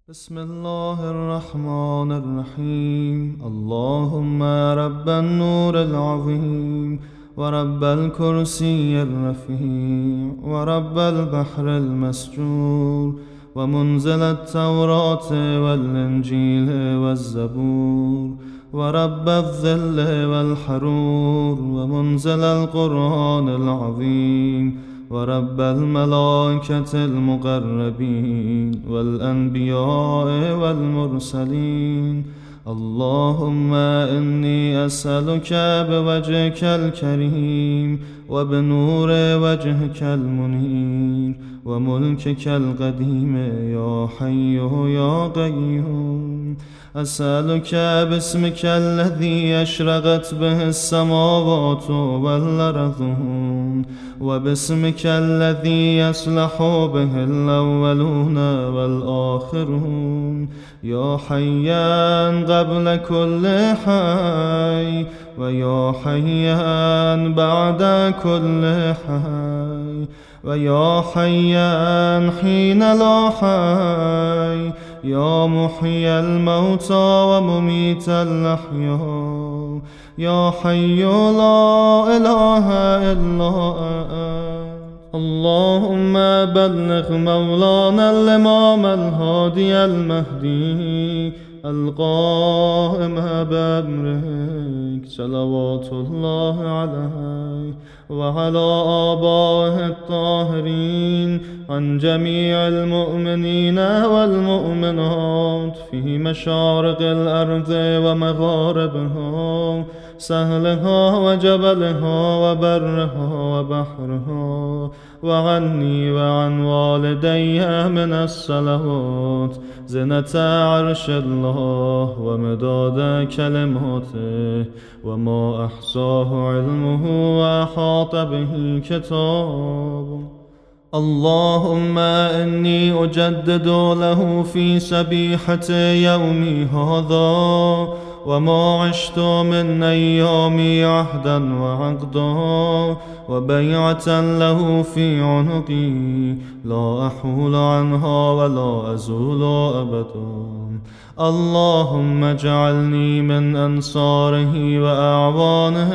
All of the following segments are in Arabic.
بسم الله الرحمن الرحيم. اللهم رب النور العظيم ورب الكرسي الرفيع ورب البحر المسجور ومنزل التوراة والإنجيل والزبور ورب الظل والحرور ومنزل القرآن العظيم ورب الملائكة المقربين والأنبياء والمرسلين. اللهم إني أسألك بوجهك الكريم وبنور وجهك المنير وملكك القديم يا حي يا قيوم، أسألك باسمك الذي أشرقت به السماوات والأرضون وباسمك الذي يصلح به الأولون والآخرون، يا حيا قبل كل حي ويا حيا بعد كل حي ويا حيا حين لا حي، يا محيي الموتى ومميت الأحياء، يا حي لا إله إلا أنت. اللهم بلغ مولانا الإمام الهادي المهدي القائم بأمرك صلوات الله عليه وعلى آبائه الطاهرين عن جميع المؤمنين والمؤمنات في مشارق الأرض ومغاربها، سهلها وجبلها وبرها وبحرها، وعني وعن والدي من الصلوات زنة عرش الله ومداد كلماته وما أحصاه علمه وأحاط به كتابه. اللهم إني أجدد له في سبيحة يومي هذا وما عشت من أيامي عهدا وعقدا وبيعة له في عنقي لا أحول عنها ولا أزول أبدا. اللهم اجعلني من أنصاره وأعوانه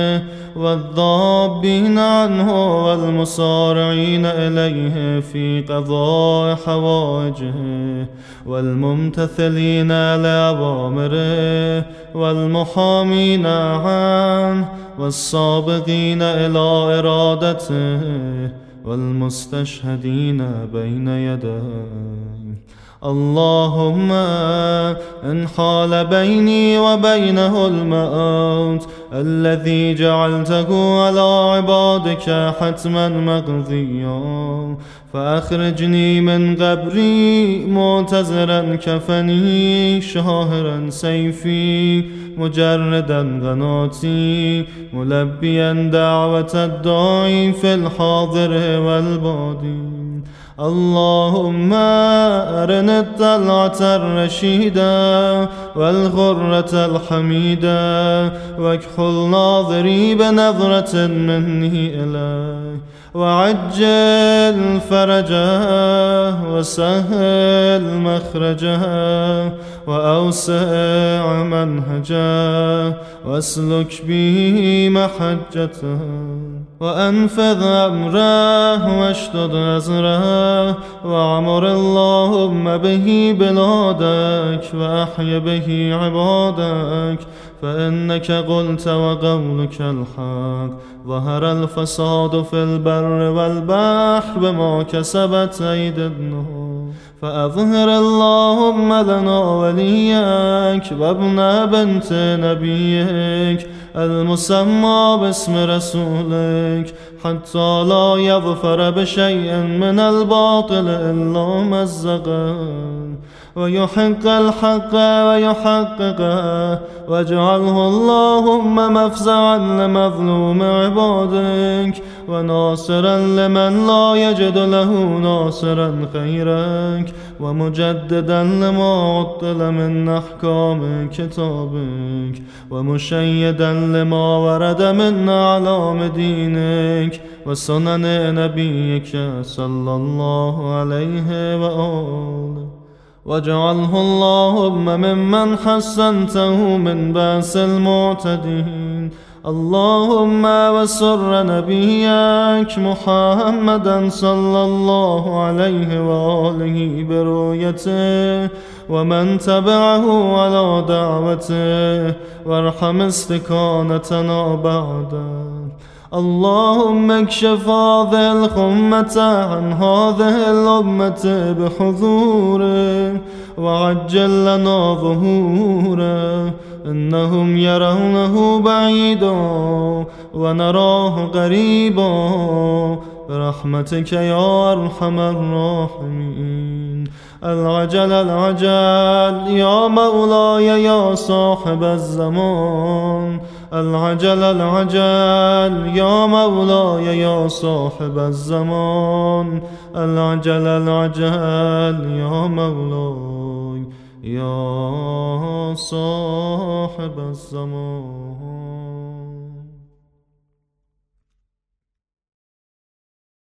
والذابين عنه والمصارعين إليه في قضاء حوائجه والممتثلين لأوامره والمحامين عنه والسابقين إلى إرادته والمستشهدين بين يديه. اللهم إن حال بيني وبينه الموت الذي جعلته على عبادك حتما مقضيا فأخرجني من قبري معتذرا كفني شاهرا سيفي مجردا قناتي ملبيا دعوة الداعي في الحاضر والبادي. اللهم أرنا الطلعة الرشيدة والغرة الحميدة واكحل ناظري بنظرة مني إليه وعجل فرجه وسهل مخرجه وأوسع منهجه واسلك به محجته وأنفذ أمره واشدد أزره وعمر اللهم به بلادك وأحي به عبادك، فإنك قلت وقولك الحق ظهر الفساد في البر والبحر بما كسبت أيدي الناس، فأظهر اللهم لنا وليك وابن بنت نبيك المسمى باسم رسولك حتى لا يظفر بشيء من الباطل إلا مزقا ويحق الحق ويحققه، واجعله اللهم مفزعا لمظلوم عبادك وناصرا لمن لا يجد له ناصرا خيرك ومجددا لما عطل من أحكام كتابك ومشيدا لما ورد من أعلام دينك وسنن نبيك صلى الله عليه وآله واجعله اللهم ممن حسنته من بأس المعتدين. اللهم وسر نبيك محمدا صلى الله عليه وآله برؤيته ومن تبعه على دعوته، وارحم استكانتنا بعده. اللهم اكشف هذه الغمة عن هذه الأمة بحضوره، وعجل لنا ظهوره. إنهم يرونه بعيدا ونراه قريبا، برحمتك يا أرحم الراحمين. العجل العجل يا مولاي يا صاحب الزمان، العجل العجل يا مولاي يا صاحب الزمان، العجل العجل يا مولاي يا صاحب الزمان.